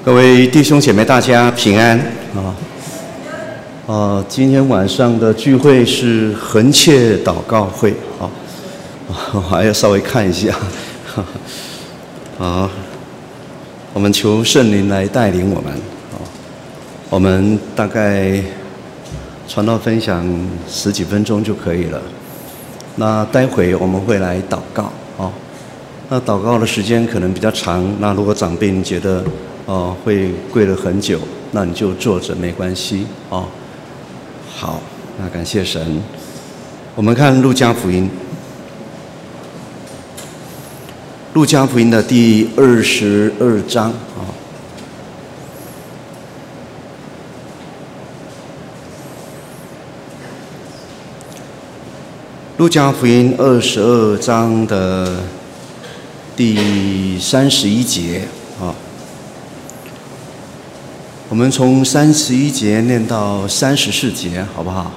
各位弟兄姐妹，大家平安今天晚上的聚会是恒切祷告会我还要稍微看一下我们求圣灵来带领我们我们大概传道分享10几分钟就可以了。那待会我们会来祷告那祷告的时间可能比较长，那如果长辈你觉得会跪了很久，那你就坐着没关系好，那感谢神。我们看路加福音，路加福音的第22章路加福音22章的第31节我们从31节念到34节，好不好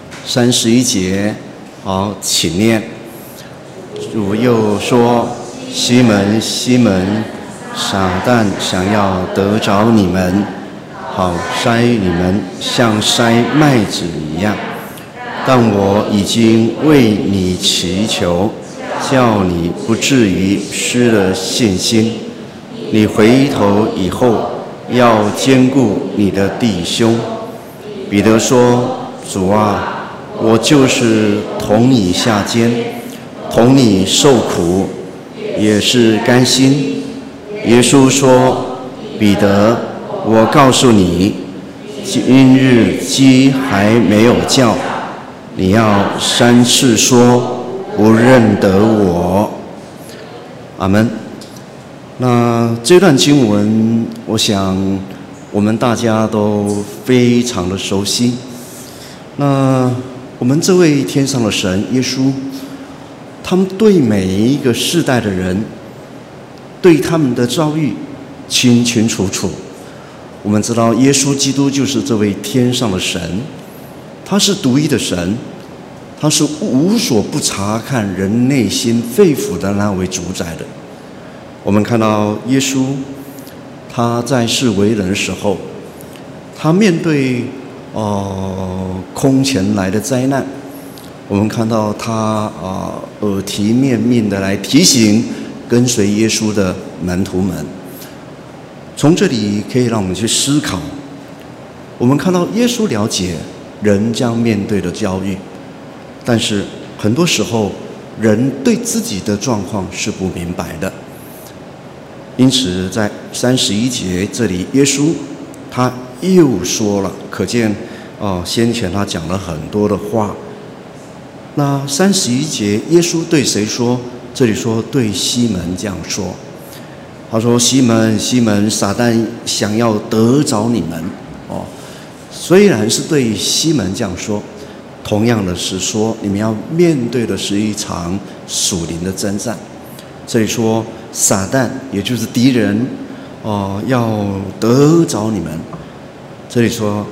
？31节，好，请念。主又说：“西门，西门，撒旦想要得着你们，好筛你们，像筛麦子一样。但我已经为你祈求，叫你不至于失了信心。你回头以后，要兼顾你的弟兄。”彼得说：“主啊，我就是同你下监，同你受苦，也是甘心。”耶稣说：“彼得，我告诉你，今日鸡还没有叫，你要3次说不认得我。”阿们。那这段经文，我想我们大家都非常的熟悉。那我们这位天上的神耶稣，他们对每一个世代的人，对他们的遭遇清清楚楚。我们知道耶稣基督就是这位天上的神，他是独一的神，他是无所不查看人内心肺腑的那位主宰的。我们看到耶稣他在世为人的时候，他面对空前来的灾难，我们看到他耳提面命的来提醒跟随耶稣的门徒们。从这里可以让我们去思考，我们看到耶稣了解人将面对的遭遇，但是很多时候人对自己的状况是不明白的。因此在31节这里，耶稣他又说了，可见先前他讲了很多的话。那31节耶稣对谁说？这里说对西门这样说，他说：“西门，西门，撒旦想要得着你们。”虽然是对西门这样说，同样的是说你们要面对的是一场属灵的征战。这里说撒旦也就是敌人要得着你们。这里说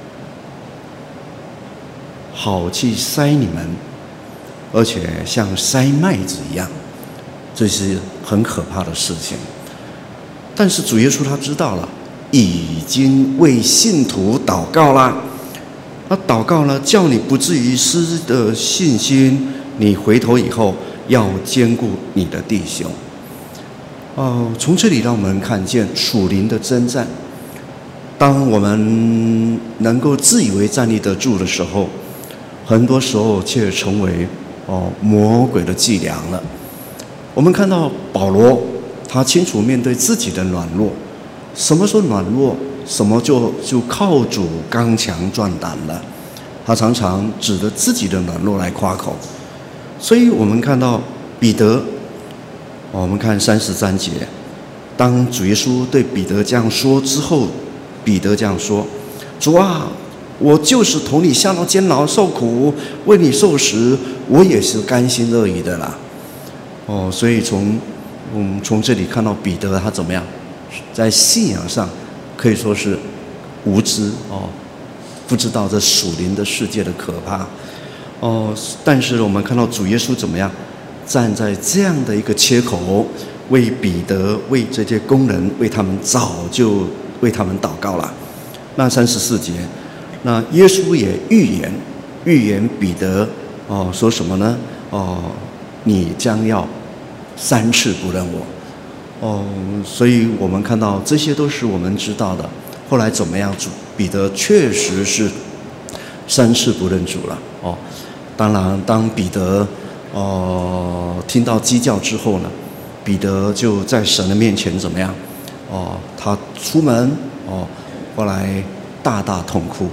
好去筛你们，而且像筛麦子一样，这是很可怕的事情。但是主耶稣他知道了，已经为信徒祷告啦。那祷告呢，叫你不至于失的信心，你回头以后要兼顾你的弟兄。从这里让我们看见属灵的征战。当我们能够自以为站立得住的时候，很多时候却成为魔鬼的伎俩了。我们看到保罗，他清楚面对自己的软弱。什么时候软弱，什么就靠主刚强壮胆了。他常常指着自己的软弱来夸口。所以我们看到彼得，我们看33节，当主耶稣对彼得这样说之后，彼得这样说：“主啊，我就是同你下到监牢受苦，为你受死，我也是甘心乐意的啦。”所以从这里看到彼得他怎么样，在信仰上可以说是无知不知道这属灵的世界的可怕但是我们看到主耶稣怎么样，站在这样的一个切口，为彼得，为这些工人，为他们早就为他们祷告了。那34节，那耶稣也预言彼得说什么呢？你将要3次不认我。所以我们看到这些都是我们知道的。后来怎么样？彼得确实是3次不认主了。当然，当彼得听到鸡叫之后呢，彼得就在神的面前怎么样？他出门后来大大痛哭。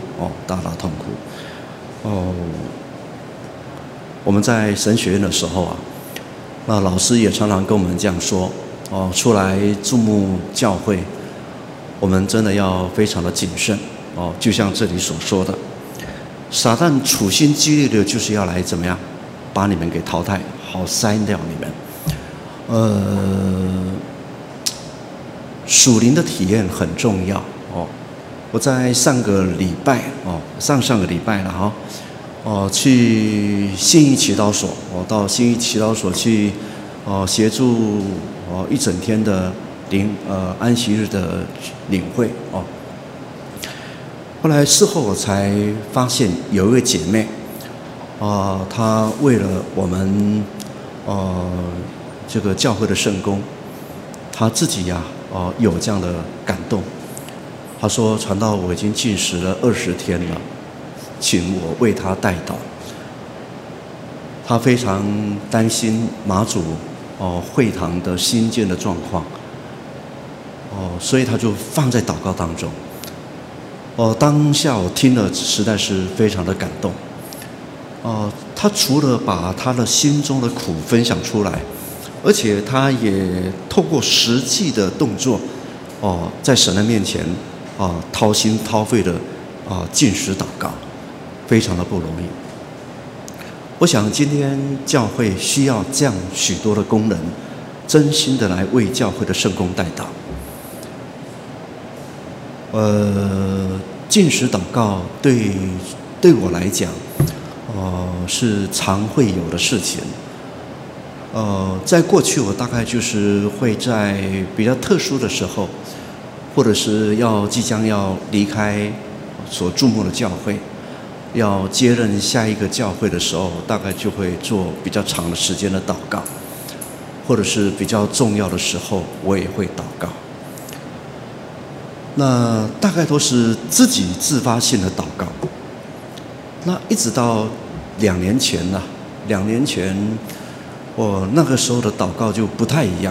我们在神学院的时候啊，那老师也常常跟我们这样说。出来注目教会，我们真的要非常的谨慎。就像这里所说的，撒旦处心积虑的就是要来怎么样，把你们给淘汰，好筛掉你们。属灵的体验很重要。我在上个礼拜了去信义祈祷所，到信义祈祷所去协助1整天的安息日的领会。后来事后我才发现有一位姐妹她为了我们这个教会的圣工，她自己有这样的感动。她说：传道，我已经禁食了20天了，请我为她代祷。她非常担心马祖会堂的新建的状况，所以她就放在祷告当中。当下我听了实在是非常的感动。她除了把她的心中的苦分享出来，而且她也透过实际的动作在神的面前掏心掏肺的禁食祷告，非常的不容易。我想今天教会需要这样许多的工人，真心的来为教会的圣工代祷。禁食祷告对我来讲是常会有的事情。在过去我大概就是会在比较特殊的时候，或者是即将要离开所注目的教会，要接任下一个教会的时候，大概就会做比较长的时间的祷告，或者是比较重要的时候我也会祷告。那大概都是自己自发性的祷告。那一直到2年前2年前我那个时候的祷告就不太一样。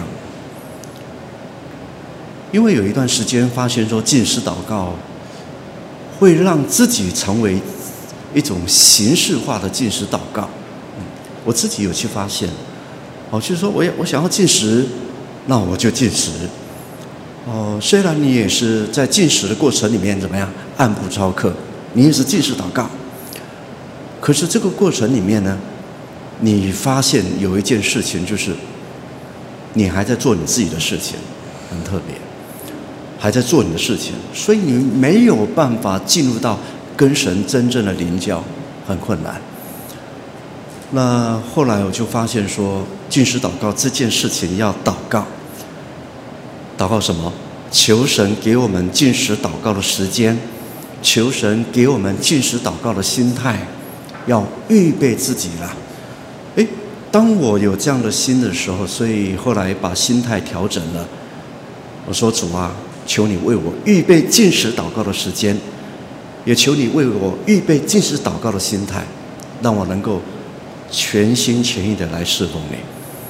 因为有一段时间发现说禁食祷告会让自己成为一种形式化的禁食祷告。我自己有去发现，就是说我想要禁食，那我就禁食。虽然你也是在禁食的过程里面怎么样按部操课，你也是禁食祷告，可是这个过程里面呢，你发现有一件事情，就是你还在做你自己的事情，很特别，还在做你的事情，所以你没有办法进入到跟神真正的灵交，很困难。那后来我就发现说，禁食祷告这件事情要祷告。祷告什么？求神给我们禁食祷告的时间，求神给我们禁食祷告的心态，要预备自己啦。当我有这样的心的时候，所以后来把心态调整了。我说：主啊，求你为我预备禁食祷告的时间，也求你为我预备禁食祷告的心态，让我能够全心全意的来侍奉你。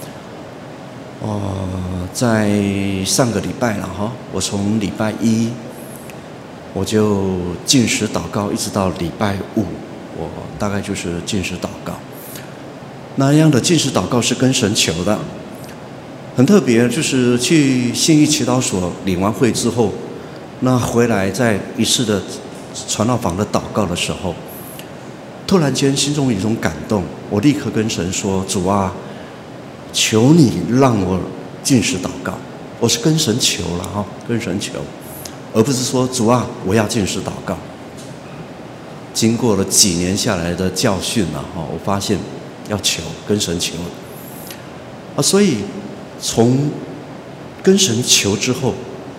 在上个礼拜了我从礼拜1我就禁食祷告，一直到礼拜5，我大概就是禁食祷告。那样的禁食祷告是跟神求的，很特别，就是去信义祈祷所领完会之后，那回来在一次的传道坊的祷告的时候，突然间心中有一种感动，我立刻跟神说：主啊，求你让我禁食祷告。我是跟神求了跟神求，而不是说主啊，我要禁食祷告。经过了几年下来的教训我发现要求，跟神求所以从跟神求之后，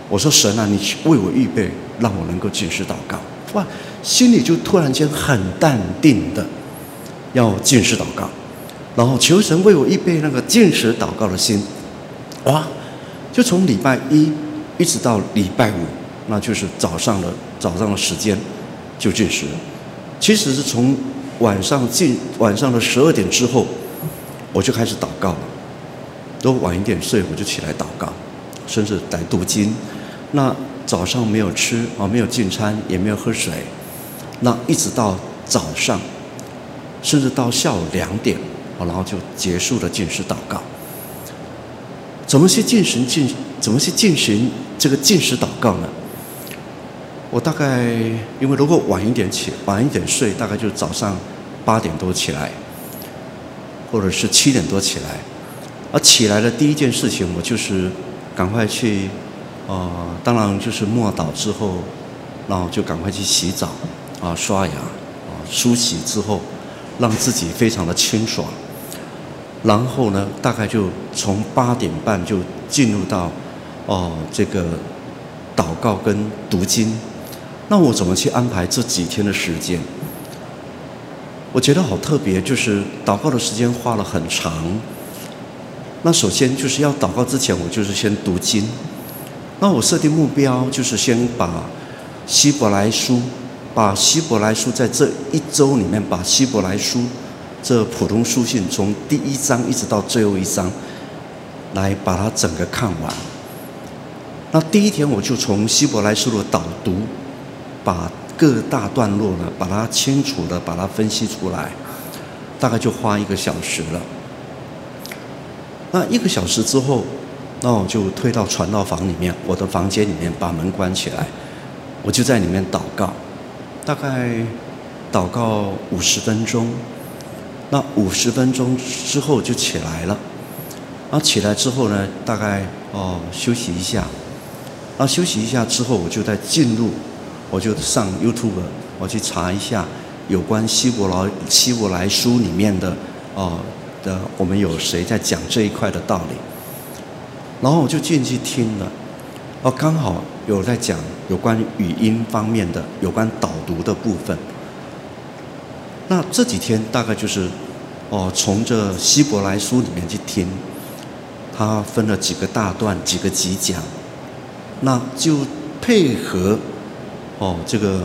我说神啊，你为我预备，让我能够禁食祷告。哇，心里就突然间很淡定的要禁食祷告，然后求神为我预备那个禁食祷告的心。哇，就从礼拜一一直到礼拜五，那就是早上的时间就禁食。其实是从晚上的12点之后，我就开始祷告了。都晚一点睡，我就起来祷告，甚至来读经。那早上没有吃没有进餐，也没有喝水，那一直到早上，甚至到下午2点，然后就结束了禁食祷告。怎么去进行这个禁食祷告呢？我大概因为如果晚一点睡，大概就早上8点多起来，或者是7点多起来。而起来的第一件事情，我就是赶快去，当然就是默祷之后，然后就赶快去洗澡，刷牙，梳洗之后，让自己非常的清爽。然后呢，大概就从8点半就进入到这个祷告跟读经。那我怎么去安排这几天的时间？我觉得好特别，就是祷告的时间花了很长。那首先就是要祷告之前，我就是先读经。那我设定目标就是先把希伯来书在这1周里面，把希伯来书这普通书信从第1章一直到最后1章，来把它整个看完。那第一天我就从希伯来书的导读，把各大段落呢，把它清楚的把它分析出来，大概就花1个小时了。那1个小时之后，那我就退到传道房里面，我的房间里面，把门关起来，我就在里面祷告，大概祷告50分钟。那50分钟之后就起来了。然后起来之后呢，大概休息一下。然后休息一下之后，我就再进入，我就上 YouTube， 我去查一下有关希伯来书里面的我们有谁在讲这一块的道理，然后我就进去听了，刚好有在讲有关语音方面的，有关导读的部分。那这几天大概就是从这希伯来书里面去听，它分了几个大段，几个集讲，那就配合这个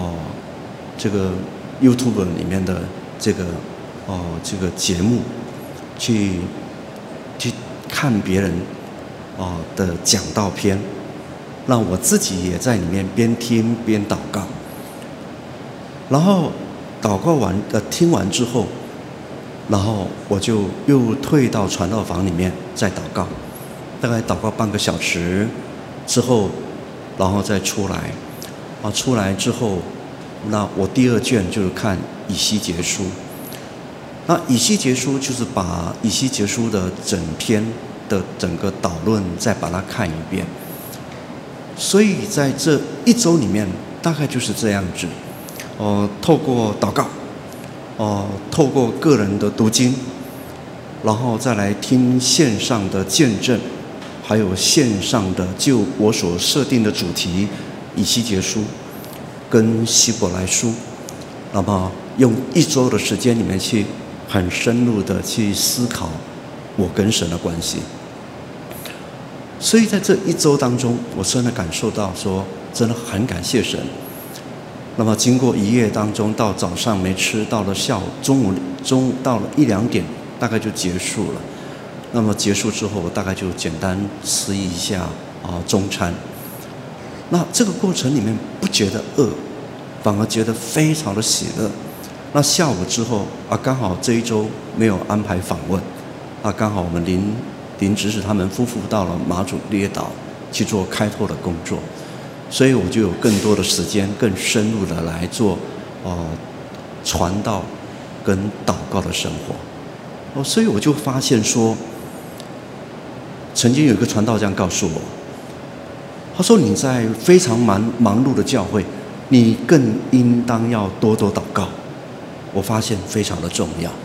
YouTube 里面的这个节目。去看别人的讲道篇，让我自己也在里面边听边祷告。然后祷告完听完之后，然后我就又退到传道房里面再祷告，大概祷告半个小时之后，然后再出来。出来之后，那我第2卷就是看以西结书。那以西结书就是把以西结书的整篇的整个导论再把它看一遍。所以在这1周里面，大概就是这样子。透过祷告，透过个人的读经，然后再来听线上的见证，还有线上的就我所设定的主题以西结书跟希伯来书，那么用1周的时间里面去很深入的去思考我跟神的关系。所以在这1周当中，我真的感受到说，真的很感谢神。那么经过1夜当中，到早上没吃，到了下午到了1、2点，大概就结束了。那么结束之后，我大概就简单吃一下中餐。那这个过程里面不觉得饿，反而觉得非常的喜乐。那下午之后刚好这1周没有安排访问，刚好我们林执事他们夫妇到了马祖列岛去做开拓的工作，所以我就有更多的时间，更深入的来做传道跟祷告的生活。所以我就发现说，曾经有一个传道这样告诉我，他说你在非常忙碌的教会，你更应当要多多祷告。我发现非常的重要。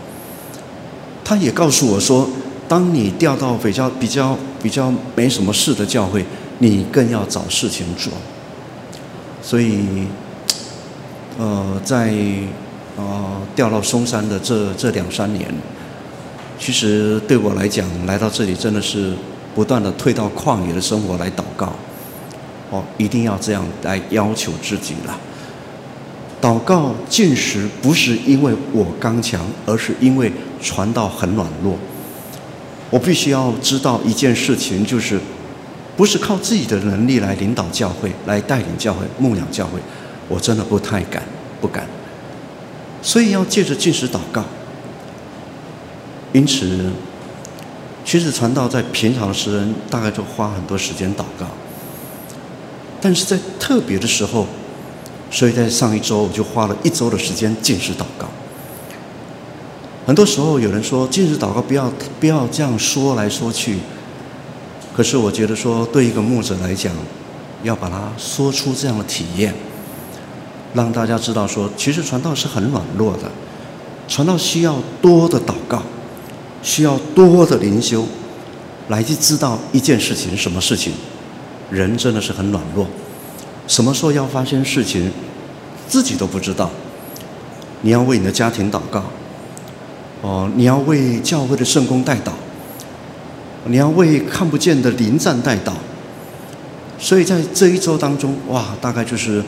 他也告诉我说，当你调到比较没什么事的教会， 你更要找事情做。所以，在调到松山的这2-3年，其实对我来讲，来到这里真的是不断的退到旷野的生活来祷告。一定要这样来要求自己了。祷告进食不是因为我刚强，而是因为传道很软弱。我必须要知道一件事情，就是不是靠自己的能力来领导教会，来带领教会，牧养教会，我真的不敢。所以要借着进食祷告。因此，其实传道在平常的时间大概都花很多时间祷告，但是在特别的时候，所以在上一周我就花了1周的时间进食祷告。很多时候有人说进食祷告不要这样说来说去，可是我觉得说对一个牧者来讲，要把它说出这样的体验，让大家知道说，其实传道是很软弱的，传道需要多的祷告，需要多的灵修，来去知道一件事情，什么事情，人真的是很软弱，什么时候要发生事情，自己都不知道。你要为你的家庭祷告，你要为教会的圣工代祷，你要为看不见的灵战代祷。所以在这1周当中，大概就是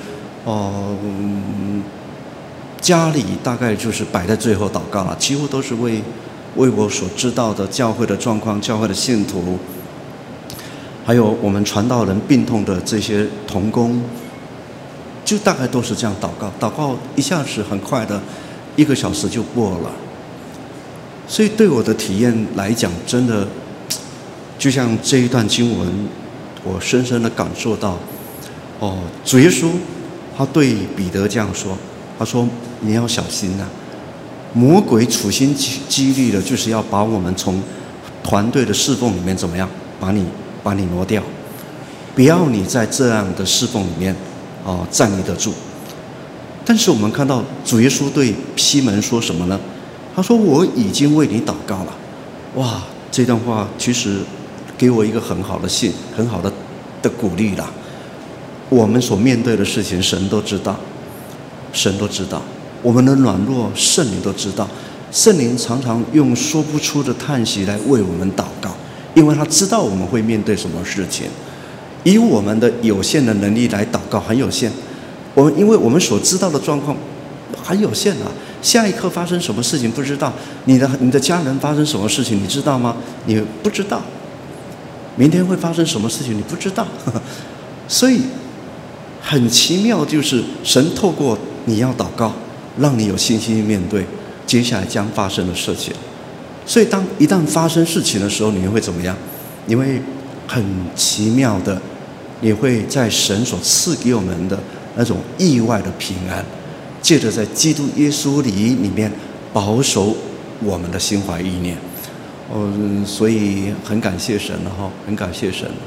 家里大概就是摆在最后祷告了，几乎都是为我所知道的教会的状况、教会的信徒，还有我们传道人病痛的这些同工，就大概都是这样祷告。祷告一下子很快的1个小时就过了。所以对我的体验来讲，真的就像这一段经文，我深深的感受到，主耶稣他对彼得这样说，他说你要小心啊，魔鬼处心积虑的就是要把我们从团队的侍奉里面怎么样，把你挪掉，不要你在这样的侍奉里面站立得住。但是我们看到主耶稣对西门说什么呢？他说我已经为你祷告了。这段话其实给我一个很好的很好的鼓励啦。我们所面对的事情，神都知道，我们的软弱，圣灵都知道。圣灵常常用说不出的叹息来为我们祷告，因为他知道我们会面对什么事情。以我们的有限的能力来祷告很有限，因为我们所知道的状况很有限啊。下一刻发生什么事情不知道，你的家人发生什么事情你知道吗？你不知道。明天会发生什么事情你不知道。所以很奇妙，就是神透过你要祷告，让你有信心面对接下来将发生的事情。所以一旦发生事情的时候，你会怎么样？你会很奇妙的，你会在神所赐给我们的那种意外的平安，借着在基督耶稣里面保守我们的心怀意念。所以很感谢神很感谢神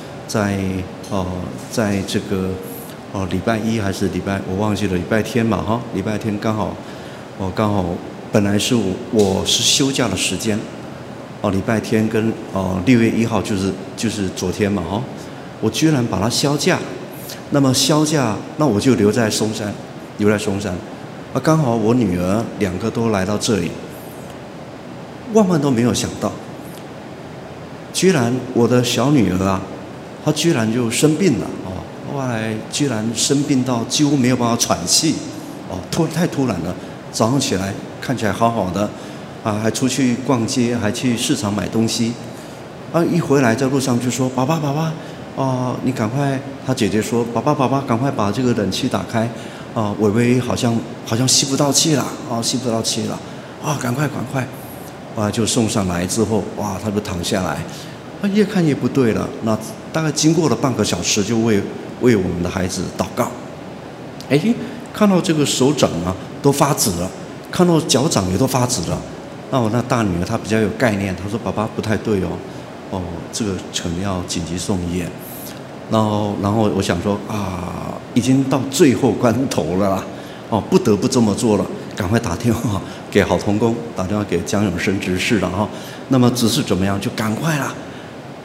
在这个礼拜1还是我忘记了，礼拜天嘛礼拜天刚好本来是我是休假的时间礼拜天跟6月1号就是昨天嘛我居然把它销假。那么销假，那我就留在松山，刚好我女儿2个都来到这里，万都没有想到，居然我的小女儿她居然就生病了后来居然生病到几乎没有办法喘气太突然了。早上起来看起来好好的还出去逛街，还去市场买东西一回来在路上就说爸爸你赶快，他姐姐说爸爸赶快把这个冷气打开伟伟好像吸不到气了赶快就送上来之后他就躺下来越看越不对了。那大概经过了半个小时，就为我们的孩子祷告。看到这个手掌都发紫了，看到脚掌也都发紫了。那我那大女儿她比较有概念，她说爸爸不太对这个可能要紧急送医院。然后我想说已经到最后关头了啦不得不这么做了，赶快打电话给好同工，打电话给江永生执事了那么只是怎么样就赶快啦。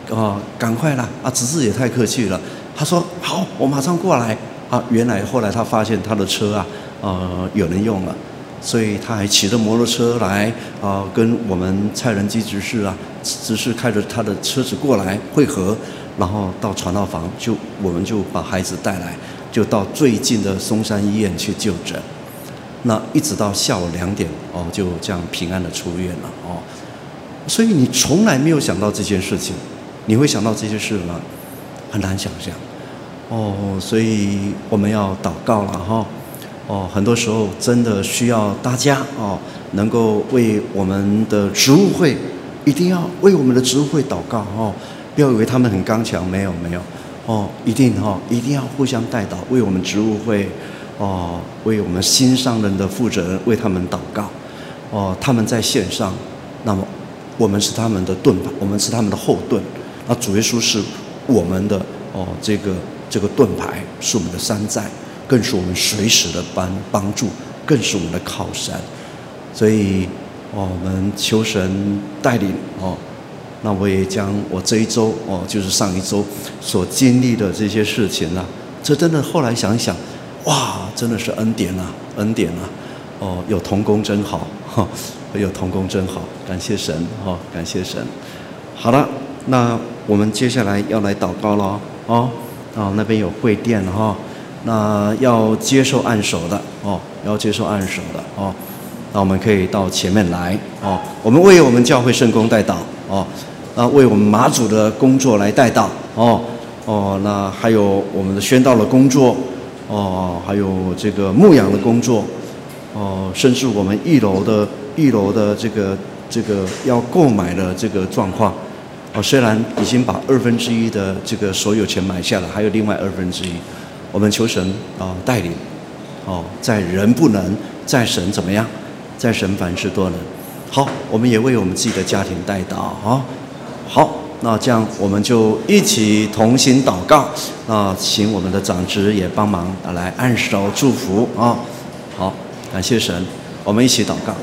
赶快啦！啊，执事也太客气了。他说好，我马上过来。啊，原来后来他发现他的车有人用了，所以他还骑着摩托车来跟我们蔡仁基执事开着他的车子过来会合，然后到传道房我们就把孩子带来，就到最近的松山医院去就诊。那一直到下午2点就这样平安的出院了所以你从来没有想到这件事情，你会想到这些事吗？很难想象所以我们要祷告了很多时候真的需要大家能够为我们的植物会，一定要为我们的植物会祷告不要以为他们很刚强，没有一定要互相代祷，为我们植物会为我们新上任的负责人为他们祷告他们在线上，那么我们是他们的盾牌，我们是他们的后盾，那主耶稣是我们的这个盾牌，是我们的山寨，更是我们随时的帮助，更是我们的靠山。所以我们求神带领那我也将我这一周就是上一周所经历的这些事情这真的后来想一想，哇，真的是恩典有同工真好有同工真好，感谢神感谢神。好了，那我们接下来要来祷告了那边有会殿那要接受按手的要接受按手的那我们可以到前面来我们为我们教会圣工代祷那为我们马祖的工作来代祷那还有我们的宣道的工作还有这个牧养的工作甚至我们一楼的这个要购买的这个状况虽然已经把1/2的这个所有钱买下了，还有另外1/2，我们求神带领在人不能，在神怎么样？在神凡事都能。好，我们也为我们自己的家庭代祷好，那这样我们就一起同心祷告。那请我们的长执也帮忙来按手祝福好，感谢神，我们一起祷告。